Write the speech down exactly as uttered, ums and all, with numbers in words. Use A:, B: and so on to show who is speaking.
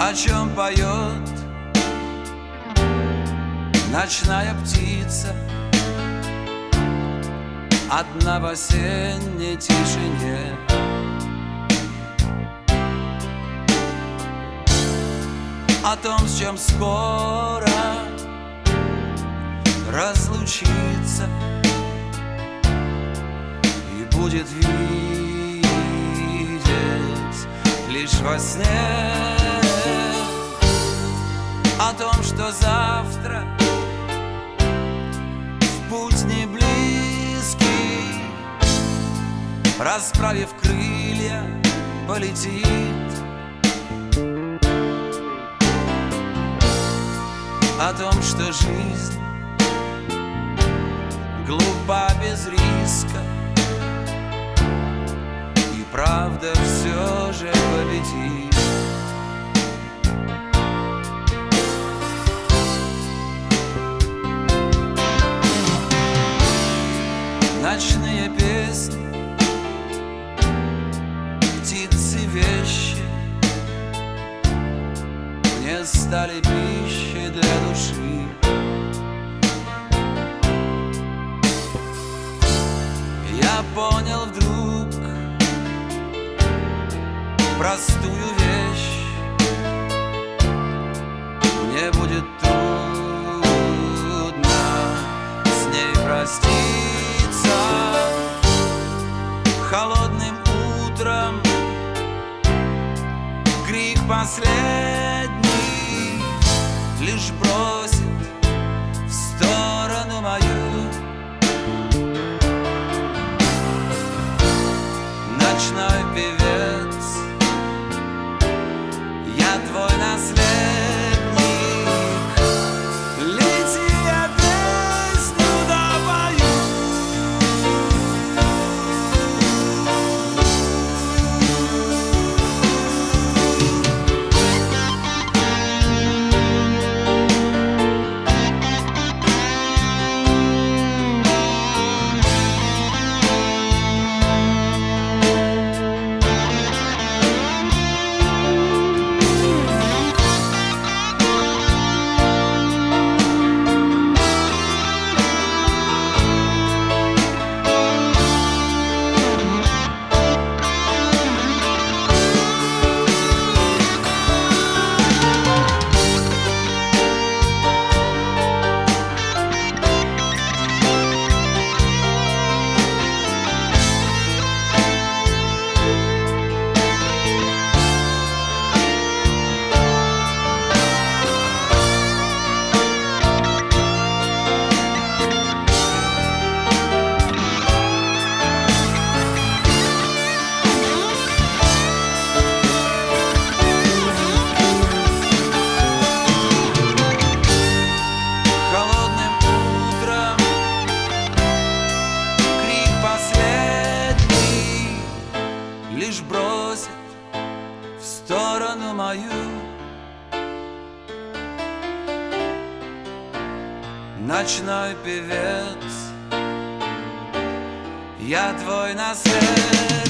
A: о чем поет ночная птица, одна в осенней тишине. О том, с чем скоро разлучиться и будет видеть лишь во сне. О том, что завтра в путь не близкий, расправив крылья, полетит. О том, что жизнь глупа без риска, и правда все же победит. Ночные песни, птицы, вещи мне стали пищей для души. Я понял вдруг простую вещь: мне будет трудно с ней проститься. Холодным утром крик последний лишь бросит в сторону мою. Ночной певец, я твой наследник. Лети, я песню допою. Лишь бросит в сторону мою. Ночной певец, я твой наследник.